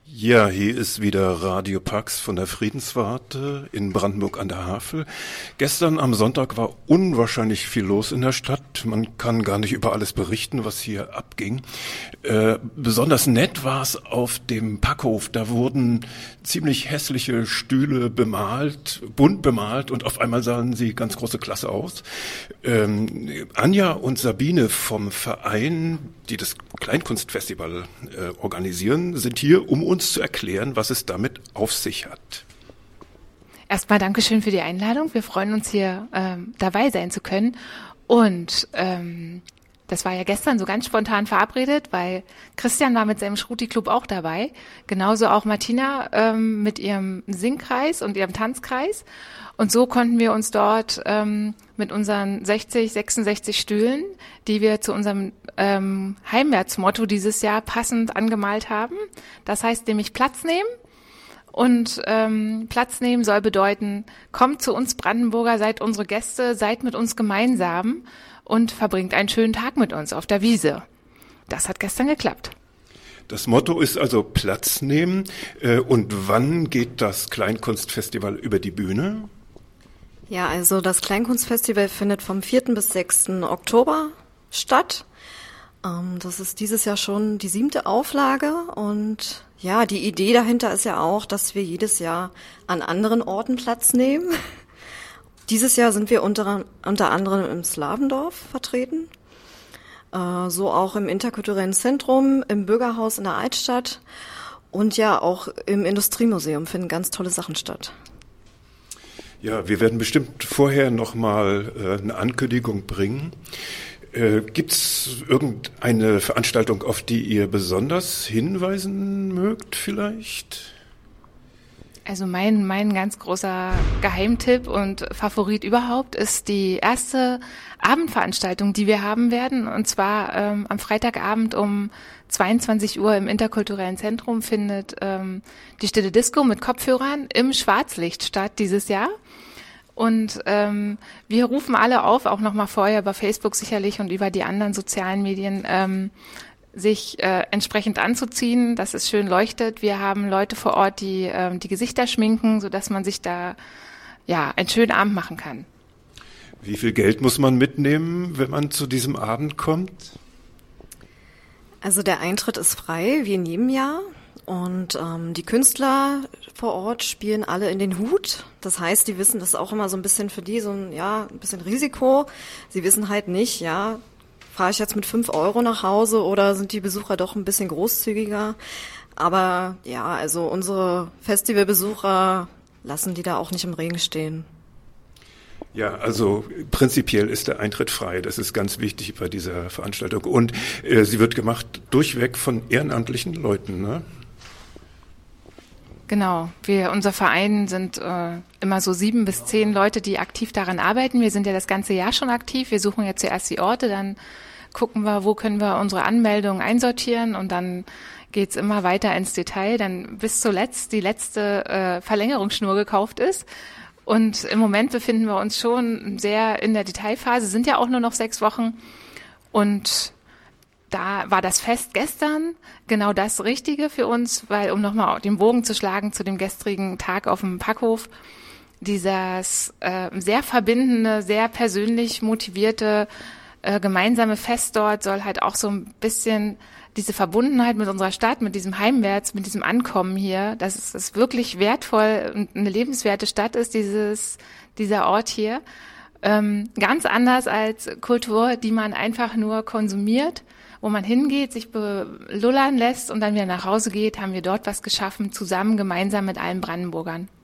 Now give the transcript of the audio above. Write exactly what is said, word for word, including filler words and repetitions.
Ja, hier ist wieder Radio Pax von der Friedenswarte in Brandenburg an der Havel. Gestern am Sonntag war unwahrscheinlich viel los in der Stadt. Man kann gar nicht über alles berichten, was hier abging. Äh, besonders nett war es auf dem Packhof. Da wurden ziemlich hässliche Stühle bemalt, bunt bemalt und auf einmal sahen sie ganz große Klasse aus. Ähm, Anja und Sabine vom Verein, die das Kleinkunstfestival äh, organisieren, sind hier, um uns zu erklären, was es damit auf sich hat. Erstmal Dankeschön für die Einladung. Wir freuen uns, hier ähm, dabei sein zu können. Und ähm, das war ja gestern so ganz spontan verabredet, weil Christian war mit seinem Schruti-Club auch dabei. Genauso auch Martina ähm, mit ihrem Singkreis und ihrem Tanzkreis. Und so konnten wir uns dort ähm, mit unseren sechzig, sechsundsechzig Stühlen, die wir zu unserem ähm, Heimwärtsmotto dieses Jahr passend angemalt haben. Das heißt nämlich Platz nehmen. Und ähm, Platz nehmen soll bedeuten, kommt zu uns Brandenburger, seid unsere Gäste, seid mit uns gemeinsam und verbringt einen schönen Tag mit uns auf der Wiese. Das hat gestern geklappt. Das Motto ist also Platz nehmen. Und wann geht das Kleinkunstfestival über die Bühne? Ja, also das Kleinkunstfestival findet vom vierten bis sechsten Oktober statt. Das ist dieses Jahr schon die siebte Auflage und ja, die Idee dahinter ist ja auch, dass wir jedes Jahr an anderen Orten Platz nehmen. Dieses Jahr sind wir unter, unter anderem im Slavendorf vertreten, äh, so auch im Interkulturellen Zentrum, im Bürgerhaus in der Altstadt und ja auch im Industriemuseum finden ganz tolle Sachen statt. Ja, wir werden bestimmt vorher nochmal äh, eine Ankündigung bringen. Äh, gibt's irgendeine Veranstaltung, auf die ihr besonders hinweisen mögt vielleicht? Also mein mein ganz großer Geheimtipp und Favorit überhaupt ist die erste Abendveranstaltung, die wir haben werden. Und zwar ähm, am Freitagabend um zweiundzwanzig Uhr im Interkulturellen Zentrum findet ähm, die Stille Disco mit Kopfhörern im Schwarzlicht statt dieses Jahr. Und ähm, wir rufen alle auf, auch nochmal vorher über Facebook sicherlich und über die anderen sozialen Medien, ähm, sich äh, entsprechend anzuziehen, dass es schön leuchtet. Wir haben Leute vor Ort, die ähm, die Gesichter schminken, sodass man sich da ja einen schönen Abend machen kann. Wie viel Geld muss man mitnehmen, wenn man zu diesem Abend kommt? Also der Eintritt ist frei, wie in jedem Jahr. Und ähm, die Künstler vor Ort spielen alle in den Hut. Das heißt, die wissen, das ist auch immer so ein bisschen für die so ein, ja, ein bisschen Risiko. Sie wissen halt nicht, ja, fahre ich jetzt mit fünf Euro nach Hause oder sind die Besucher doch ein bisschen großzügiger? Aber ja, also unsere Festivalbesucher lassen die da auch nicht im Regen stehen. Ja, also prinzipiell ist der Eintritt frei. Das ist ganz wichtig bei dieser Veranstaltung. Und äh, sie wird gemacht durchweg von ehrenamtlichen Leuten, ne? Genau, wir, unser Verein sind äh, immer so sieben bis zehn Leute, die aktiv daran arbeiten. Wir sind ja das ganze Jahr schon aktiv. Wir suchen ja zuerst die Orte, dann gucken wir, wo können wir unsere Anmeldungen einsortieren und dann geht's immer weiter ins Detail, dann bis zuletzt die letzte äh, Verlängerungsschnur gekauft ist. Und im Moment befinden wir uns schon sehr in der Detailphase, sind ja auch nur noch sechs Wochen und da war das Fest gestern genau das Richtige für uns, weil, um nochmal den Bogen zu schlagen zu dem gestrigen Tag auf dem Packhof, dieses äh, sehr verbindende, sehr persönlich motivierte äh, gemeinsame Fest dort soll halt auch so ein bisschen diese Verbundenheit mit unserer Stadt, mit diesem Heimwärts, mit diesem Ankommen hier, dass es, es wirklich wertvoll und eine lebenswerte Stadt ist, dieses dieser Ort hier. Ähm, ganz anders als Kultur, die man einfach nur konsumiert, wo man hingeht, sich belullern lässt und dann wieder nach Hause geht, haben wir dort was geschaffen, zusammen, gemeinsam mit allen Brandenburgern.